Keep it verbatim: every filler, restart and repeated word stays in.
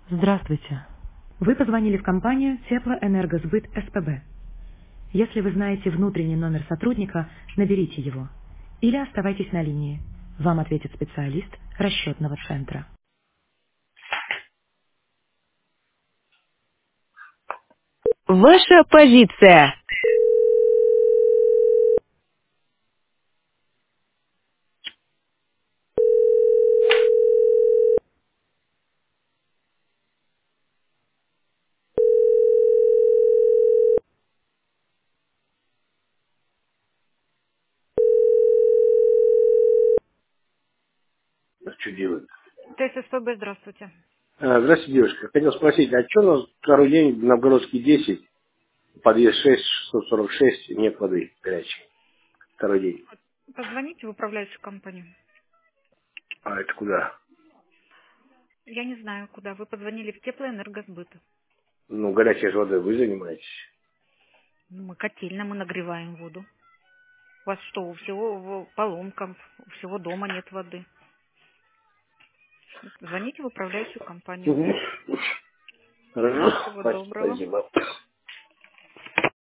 Здравствуйте. Вы позвонили в компанию Теплоэнергосбыт СПБ. Если вы знаете внутренний номер сотрудника, наберите его. Или оставайтесь на линии. Вам ответит специалист расчетного центра. Ваша позиция. Что делать? ТССПБ, здравствуйте. А, здравствуйте, девушка. Хотел спросить, а что у нас второй день в Новгородский десять, подъезд шесть, шестьсот сорок шесть, нет воды горячей? Второй день. Позвоните в управляющую компанию. А это куда? Я не знаю, куда. Вы позвонили в Теплоэнергосбыт. Ну, горячей же водой вы занимаетесь. Ну, мы котельно, мы нагреваем воду. У вас что, у всего в- поломка, у всего дома нет воды? Звоните в управляющую компанию. Угу. Хорошо. Всего Спасибо. доброго. Спасибо.